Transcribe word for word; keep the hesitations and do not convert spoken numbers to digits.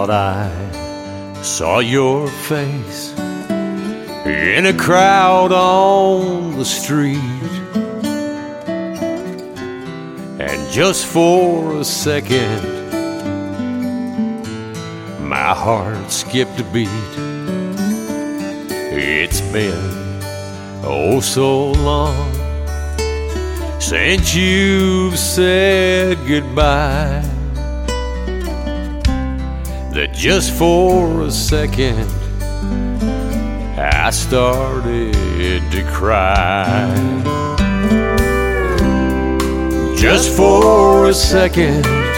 thought I saw your face in a crowd on the street. And just for a second, my heart skipped a beat. It's been oh so long since you've said goodbye, that just for a second I started to cry. Just for a second